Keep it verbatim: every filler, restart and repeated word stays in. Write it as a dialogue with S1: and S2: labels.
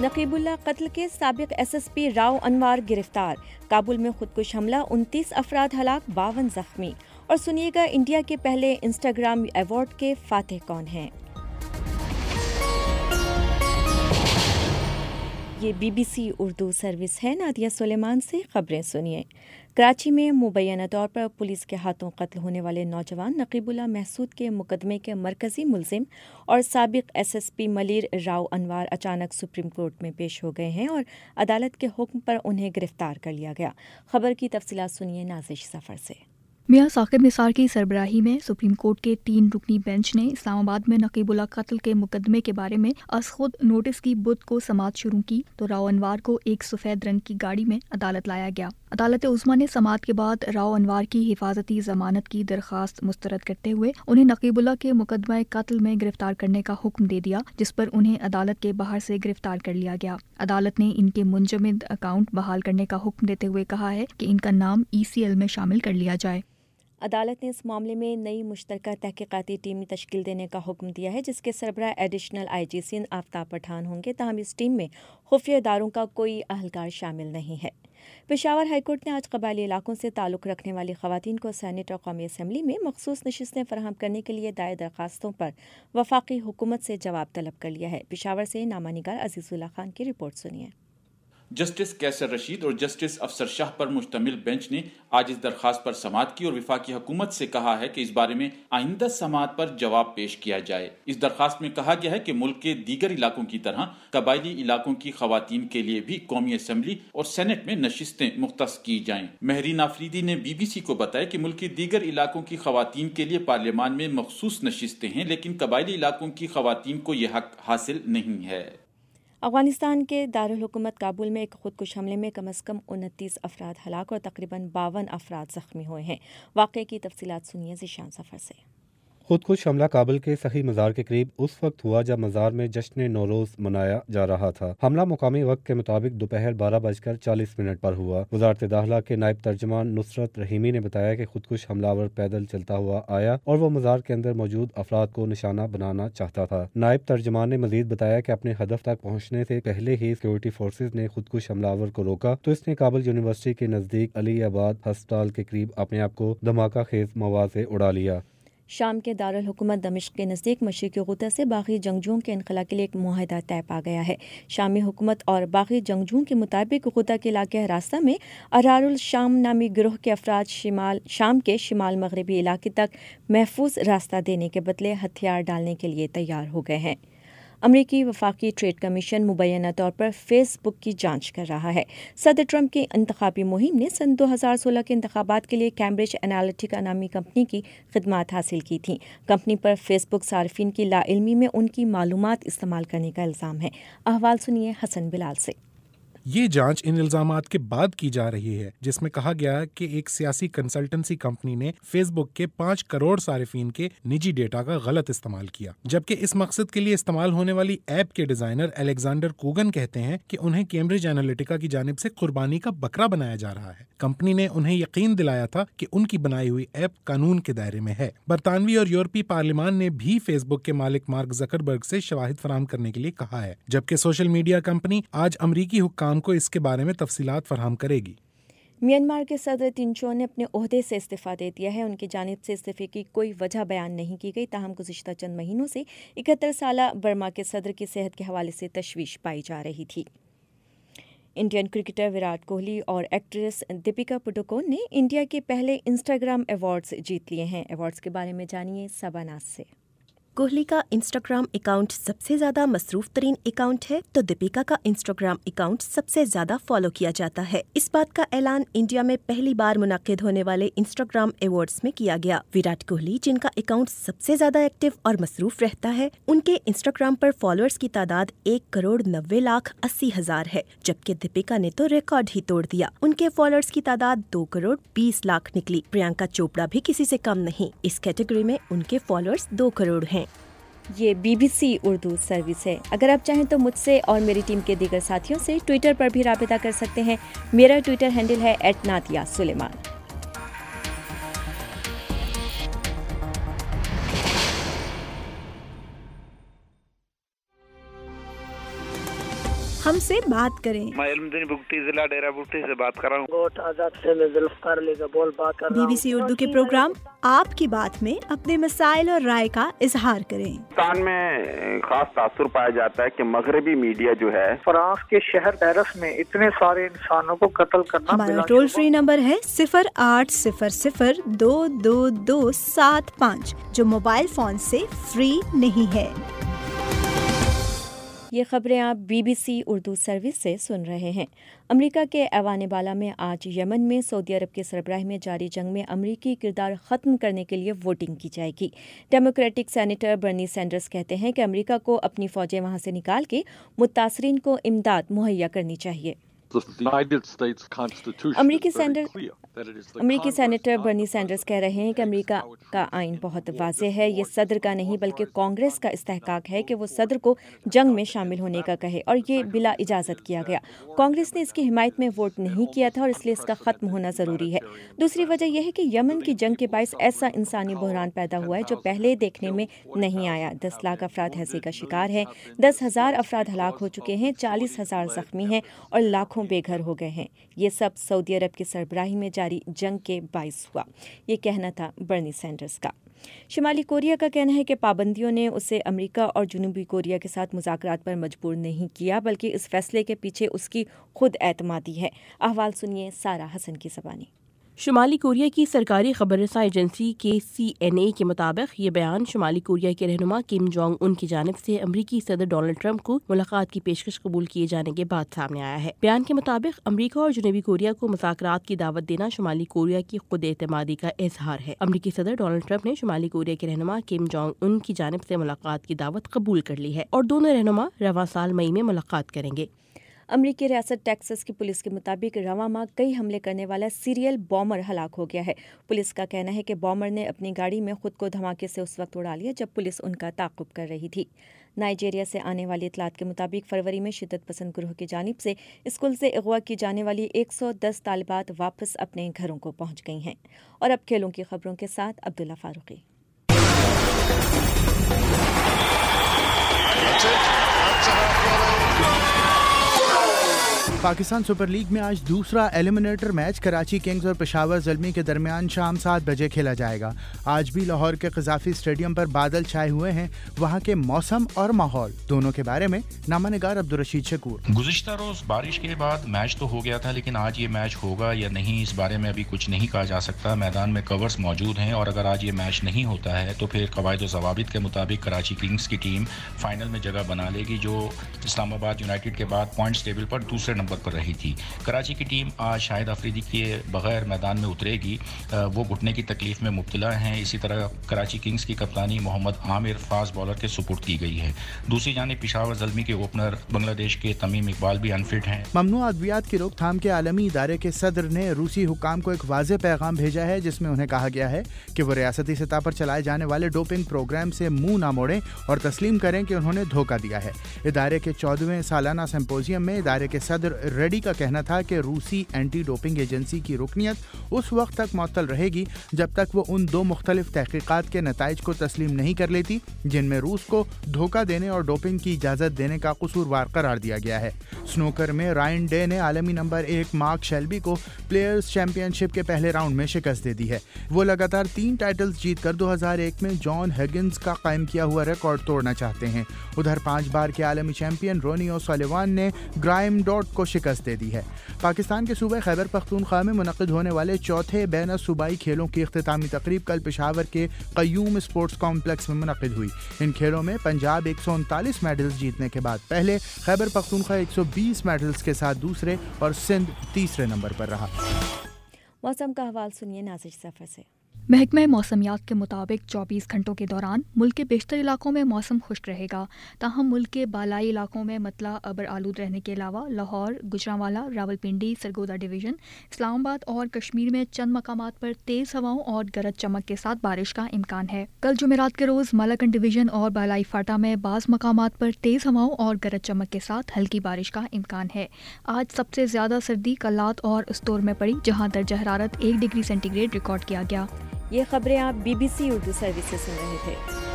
S1: نقیب اللہ قتل کے سابق S S P Rao Anwar گرفتار، کابل میں خودکش حملہ، انتیس افراد ہلاک، باون زخمی۔ اور سنیے گا انڈیا کے پہلے انسٹاگرام ایوارڈ کے فاتح کون ہیں۔ یہ B B C Urdu service ہے۔ نادیہ سلیمان سے خبریں سنیے۔ کراچی میں مبینہ طور پر پولیس کے ہاتھوں قتل ہونے والے نوجوان نقیب اللہ محسود کے مقدمے کے مرکزی ملزم اور سابق S S P Malir Rao Anwar اچانک سپریم کورٹ میں پیش ہو گئے ہیں اور عدالت کے حکم پر انہیں گرفتار کر لیا گیا۔ خبر کی تفصیلات سنیے نازش سفر سے۔
S2: میاں ثاقب نثار کی سربراہی میں سپریم کورٹ کے تین رکنی بینچ نے اسلام آباد میں نقیب اللہ قتل کے مقدمے کے بارے میں از خود نوٹس کی بدھ کو سماعت شروع کی تو راؤ انوار کو ایک سفید رنگ کی گاڑی میں عدالت لایا گیا۔ عدالت عظمیٰ نے سماعت کے بعد راؤ انوار کی حفاظتی ضمانت کی درخواست مسترد کرتے ہوئے انہیں نقیب اللہ کے مقدمہ قتل میں گرفتار کرنے کا حکم دے دیا، جس پر انہیں عدالت کے باہر سے گرفتار کر لیا گیا۔ عدالت نے ان کے منجمد اکاؤنٹ بحال کرنے کا حکم دیتے ہوئے کہا ہے کہ ان کا نام ای سی ایل میں شامل کر لیا جائے۔
S1: عدالت نے اس معاملے میں نئی مشترکہ تحقیقاتی ٹیم تشکیل دینے کا حکم دیا ہے، جس کے سربراہ additional I G Sindh Aftab Pathan ہوں گے، تاہم اس ٹیم میں خفیہ اداروں کا کوئی اہلکار شامل نہیں ہے۔ پشاور ہائی کورٹ نے آج قبائلی علاقوں سے تعلق رکھنے والی خواتین کو سینیٹ اور قومی اسمبلی میں مخصوص نشستیں فراہم کرنے کے لیے دائر درخواستوں پر وفاقی حکومت سے جواب طلب کر لیا ہے۔ پشاور سے نامہ نگار عزیز اللہ خان کی رپورٹ سنیے۔
S3: جسٹس کیسر رشید اور جسٹس افسر شاہ پر مشتمل بینچ نے آج اس درخواست پر سماعت کی اور وفاقی حکومت سے کہا ہے کہ اس بارے میں آئندہ سماعت پر جواب پیش کیا جائے۔ اس درخواست میں کہا گیا ہے کہ ملک کے دیگر علاقوں کی طرح قبائلی علاقوں کی خواتین کے لیے بھی قومی اسمبلی اور سینٹ میں نشستیں مختص کی جائیں۔ مہرین آفریدی نے بی بی سی کو بتایا کہ ملک کے دیگر علاقوں کی خواتین کے لیے پارلیمان میں مخصوص نشستیں ہیں، لیکن قبائلی علاقوں کی خواتین کو یہ حق حاصل نہیں ہے۔
S1: افغانستان کے دارالحکومت کابل میں ایک خودکش حملے میں کم از کم انتیس افراد ہلاک اور تقریباً باون افراد زخمی ہوئے ہیں۔ واقعے کی تفصیلات سنیے ذیشان سفر سے۔
S4: خودکش حملہ کابل کے صحیح مزار کے قریب اس وقت ہوا جب مزار میں جشن نوروز منایا جا رہا تھا۔ حملہ مقامی وقت کے مطابق دوپہر بارہ بج کر چالیس منٹ پر ہوا۔ وزارت داخلہ کے نائب ترجمان نصرت رحیمی نے بتایا کہ خودکش حملہ آور پیدل چلتا ہوا آیا اور وہ مزار کے اندر موجود افراد کو نشانہ بنانا چاہتا تھا۔ نائب ترجمان نے مزید بتایا کہ اپنے ہدف تک پہنچنے سے پہلے ہی سیکورٹی فورسز نے خودکش حملہ آور کو روکا تو اس نے کابل یونیورسٹی کے نزدیک علی آباد ہسپتال کے قریب اپنے آپ کو دھماکہ خیز مواد سے اڑا لیا۔
S1: شام کے دارالحکومت دمشق کے نزدیک مشرقی غوطہ سے باغی جنگجوؤں کے انخلا کے لیے ایک معاہدہ طے پا گیا ہے۔ شامی حکومت اور باغی جنگجوؤں کے مطابق غوطہ کے علاقے راستہ میں ارار الشام نامی گروہ کے افراد شمال شام کے شمال مغربی علاقے تک محفوظ راستہ دینے کے بدلے ہتھیار ڈالنے کے لیے تیار ہو گئے ہیں۔ امریکی وفاقی ٹریڈ کمیشن مبینہ طور پر فیس بک کی جانچ کر رہا ہے۔ صدر ٹرمپ کی انتخابی مہم نے سن دو ہزار سولہ کے انتخابات کے لیے کیمبرج انالیٹیکا نامی کمپنی کی خدمات حاصل کی تھیں۔ کمپنی پر فیس بک صارفین کی لا علمی میں ان کی معلومات استعمال کرنے کا الزام ہے۔ احوال سنیے حسن بلال سے۔
S5: یہ جانچ ان الزامات کے بعد کی جا رہی ہے جس میں کہا گیا کہ ایک سیاسی کنسلٹنسی کمپنی نے فیس بک کے پانچ کروڑ صارفین کے نجی ڈیٹا کا غلط استعمال کیا، جبکہ اس مقصد کے لیے استعمال ہونے والی ایپ کے ڈیزائنر الیگزینڈر کوگن کہتے ہیں کہ انہیں کیمبرج انالیٹیکا کی جانب سے قربانی کا بکرا بنایا جا رہا ہے۔ کمپنی نے انہیں یقین دلایا تھا کہ ان کی بنائی ہوئی ایپ قانون کے دائرے میں ہے۔ برطانوی اور یورپی پارلیمان نے بھی فیس بک کے مالک مارک زکربرگ سے شواہد فراہم کرنے کے لیے کہا ہے، جبکہ سوشل میڈیا کمپنی آج امریکی حکام کو اس کے بارے میں تفصیلات فراہم کرے گی۔
S1: میانمار کے صدر تین چو نے اپنے عہدے سے استعفیٰ دے دیا ہے۔ ان کی جانب سے استعفے کی کوئی وجہ بیان نہیں کی گئی، تاہم گزشتہ چند مہینوں سے اکہتر سالہ برما کے صدر کی صحت کے حوالے سے تشویش پائی جا رہی تھی۔ انڈین کرکٹر وراٹ کوہلی اور ایکٹریس دیپیکا پڈوکون نے انڈیا کے پہلے انسٹاگرام ایوارڈز جیت لیے ہیں۔ ایوارڈز کے بارے میں جانیے سبا ناز سے۔
S6: کوہلی کا انسٹاگرام اکاؤنٹ سب سے زیادہ مصروف ترین اکاؤنٹ ہے تو دیپیکا کا انسٹاگرام اکاؤنٹ سب سے زیادہ فالو کیا جاتا ہے۔ اس بات کا اعلان انڈیا میں پہلی بار منعقد ہونے والے انسٹاگرام ایوارڈز میں کیا گیا۔ وراٹ کوہلی، جن کا اکاؤنٹ سب سے زیادہ ایکٹیو اور مصروف رہتا ہے، ان کے انسٹاگرام پر فالوورز کی تعداد ایک کروڑ نوے لاکھ اسی ہزار ہے، جبکہ دیپیکا نے تو ریکارڈ ہی توڑ دیا۔ ان کے فالوورز کی تعداد دو کروڑ بیس لاکھ نکلی۔ پرینکا چوپڑا بھی کسی سے کم نہیں، اس کیٹیگری میں ان کے فالوورز دو کروڑ ہیں۔
S1: یہ B B C Urdu service ہے۔ اگر آپ چاہیں تو مجھ سے اور میری ٹیم کے دیگر ساتھیوں سے ٹویٹر پر بھی رابطہ کر سکتے ہیں۔ میرا ٹویٹر ہینڈل ہے ایٹ نادیہ سلیمان۔
S6: ہم سے بات کریں۔
S7: میں علم دین بگٹی ضلع ڈیرہ بگٹی سے بات کر رہا ہوں۔
S8: گوٹ آزاد سے میں ذوالفقار علی کا بول بات کر رہا ہوں۔
S6: بی بی سی اردو کے پروگرام آپ کی بات میں اپنے مسائل اور رائے کا اظہار کریں۔
S9: پاکستان میں خاص تاثر پایا جاتا ہے کہ مغربی میڈیا جو ہے
S8: فرانس کے شہر پیرس میں اتنے سارے انسانوں کو قتل کرنا۔
S6: ہمارا ٹول فری نمبر ہے صفر آٹھ صفر صفر دو دو دو سات پانچ، جو موبائل فون سے فری نہیں ہے۔
S1: یہ خبریں آپ B B C Urdu service سے سن رہے ہیں۔ امریکہ کے ایوان بالا میں آج یمن میں سعودی عرب کے سربراہ میں جاری جنگ میں امریکی کردار ختم کرنے کے لیے ووٹنگ کی جائے گی۔ ڈیموکریٹک سینیٹر برنی سینڈرز کہتے ہیں کہ امریکہ کو اپنی فوجیں وہاں سے نکال کے متاثرین کو امداد مہیا کرنی چاہیے۔ امریکی سینڈر امریکی سینیٹر برنی سینڈرز کہہ رہے ہیں کہ امریکہ کا آئین بہت واضح ہے، یہ صدر کا نہیں بلکہ کانگریس کا استحقاق ہے کہ وہ صدر کو جنگ میں شامل ہونے کا کہے، اور یہ بلا اجازت کیا گیا۔ کانگریس نے اس کی حمایت میں ووٹ نہیں کیا تھا اور اس لیے اس کا ختم ہونا ضروری ہے۔ دوسری وجہ یہ ہے کہ یمن کی جنگ کے باعث ایسا انسانی بحران پیدا ہوا ہے جو پہلے دیکھنے میں نہیں آیا۔ دس لاکھ افراد ہیضے کا شکار ہیں، دس ہزار افراد ہلاک ہو چکے ہیں، چالیس ہزار زخمی ہیں اور لاکھوں بے گھر ہو گئے ہیں۔ یہ سب سعودی عرب کی سربراہی میں جاری جنگ کے باعث ہوا، یہ کہنا تھا برنی سینڈرز کا۔ شمالی کوریا کا کہنا ہے کہ پابندیوں نے اسے امریکہ اور جنوبی کوریا کے ساتھ مذاکرات پر مجبور نہیں کیا، بلکہ اس فیصلے کے پیچھے اس کی خود اعتمادی ہے۔ احوال سنیے سارہ حسن کی زبانی۔
S10: شمالی کوریا کی سرکاری خبر رساں ایجنسی کے سی این اے کے مطابق یہ بیان شمالی کوریا کے رہنما کم جونگ ان کی جانب سے امریکی صدر ڈونلڈ ٹرمپ کو ملاقات کی پیشکش قبول کیے جانے کے بعد سامنے آیا ہے۔ بیان کے مطابق امریکہ اور جنوبی کوریا کو مذاکرات کی دعوت دینا شمالی کوریا کی خود اعتمادی کا اظہار ہے۔ امریکی صدر ڈونلڈ ٹرمپ نے شمالی کوریا کے رہنما کم جونگ ان کی جانب سے ملاقات کی دعوت قبول کر لی ہے اور دونوں رہنما رواں سال مئی میں ملاقات کریں گے۔
S1: امریکی ریاست ٹیکساس کی پولیس کے مطابق رواں ماہ کئی حملے کرنے والا سیریل بامر ہلاک ہو گیا ہے۔ پولیس کا کہنا ہے کہ بامر نے اپنی گاڑی میں خود کو دھماکے سے اس وقت اڑا لیا جب پولیس ان کا تعاقب کر رہی تھی۔ نائجیریا سے آنے والی اطلاعات کے مطابق فروری میں شدت پسند گروہ کی جانب سے اسکول سے اغوا کی جانے والی ایک سو دس طالبات واپس اپنے گھروں کو پہنچ گئی ہیں۔ اور اب کھیلوں کی خبروں کے ساتھ عبداللہ فاروقی۔
S11: پاکستان سپر لیگ میں آج دوسرا ایلیمنیٹر میچ کراچی کنگز اور پشاور زلمی کے درمیان شام سات بجے کھیلا جائے گا۔ آج بھی لاہور کے قذافی اسٹیڈیم پر بادل چھائے ہوئے ہیں۔ وہاں کے موسم اور ماحول دونوں کے بارے میں نامہ نگار عبدالرشید شکور۔
S12: گزشتہ روز بارش کے بعد میچ تو ہو گیا تھا، لیکن آج یہ میچ ہوگا یا نہیں اس بارے میں ابھی کچھ نہیں کہا جا سکتا۔ میدان میں کورز موجود ہیں اور اگر آج یہ میچ نہیں ہوتا ہے تو پھر قواعد و ضوابط کے مطابق کراچی کنگز کی ٹیم فائنل میں جگہ بنا لے گی، جو اسلام آباد یونائٹیڈ کے بعد پوائنٹس ٹیبل پر دوسرے نمبر پر رہی تھی۔ کراچی کی ٹیم آج شاہد افریدی کے بغیر میدان میں اترے گی، وہ گھٹنے کی تکلیف میں مبتلا ہیں۔ اسی طرح کراچی کنگز کی کپتانی محمد عامر فاسٹ بالر کے سپرد کی گئی ہے۔ دوسری جانب پشاور زلمی کے اوپنر بنگلہ دیش کے تمیم اقبال بھی انفٹ ہیں۔
S11: ممنوع ادویات کی روک تھام کے عالمی ادارے کے صدر نے روسی حکام کو ایک واضح پیغام بھیجا ہے، جس میں انہیں کہا گیا ہے کہ وہ ریاستی سطح پر چلائے جانے والے ڈوپنگ پروگرام سے منہ نہ موڑیں اور تسلیم کریں کہ انہوں نے دھوکہ دیا ہے۔ ادارے کے چودہویں سالانہ سمپوزیم میں ادارے کے صدر ریڈی کا کہنا تھا کہ روسی اینٹی ڈوپنگ ایجنسی کی رکنیت اس وقت تک معطل رہے گی جب تک وہ ان دو مختلف تحقیقات کے نتائج کو تسلیم نہیں کر لیتی جن میں روس کو دھوکہ دینے اور ڈوپنگ کی اجازت دینے کا قصوروار قرار دیا گیا ہے۔ سنوکر میں رائن ڈے نے عالمی نمبر ایک مارک شیلبی کو پلیئرز چیمپئن شپ کے پہلے راؤنڈ میں شکست دے دی ہے۔ وہ لگاتار تین ٹائٹلز جیت کر دو ہزار ایک میں جان ہگنز کا قائم کیا ہوا ریکارڈ توڑنا چاہتے ہیں۔ ادھر پانچ بار کے عالمی چیمپئن رونی اوسالیوان نے گرائم ڈاٹ کو شکست دے دی ہے۔ پاکستان کے صوبہ خیبر پختونخوا میں منعقد ہونے والے چوتھے بین الصوبائی کھیلوں کی اختتامی تقریب کل پشاور کے قیوم اسپورٹس کمپلیکس میں منعقد ہوئی۔ ان کھیلوں میں پنجاب ایک سو انتالیس میڈلز جیتنے کے بعد پہلے، خیبر پختونخوا ایک سو بیس میڈلز کے ساتھ دوسرے اور سندھ تیسرے نمبر پر رہا۔
S1: موسم کا حوال سنیے نازش سفر سے۔
S2: محکمہ موسمیات کے مطابق چوبیس گھنٹوں کے دوران ملک کے بیشتر علاقوں میں موسم خشک رہے گا، تاہم ملک کے بالائی علاقوں میں مطلع ابر آلود رہنے کے علاوہ لاہور، گجرانوالا، راولپنڈی، سرگودا ڈویژن، اسلام آباد اور کشمیر میں چند مقامات پر تیز ہواؤں اور گرج چمک کے ساتھ بارش کا امکان ہے۔ کل جمعرات کے روز مالاکنڈ ڈویژن اور بالائی فاٹا میں بعض مقامات پر تیز ہواؤں اور گرج چمک کے ساتھ ہلکی بارش کا امکان ہے۔ آج سب سے زیادہ سردی کلات اور استور میں پڑی، جہاں درجہ حرارت ایک ڈگری سینٹی گریڈ ریکارڈ کیا گیا۔
S1: یہ خبریں آپ B B C Urdu service سے سن رہے تھے۔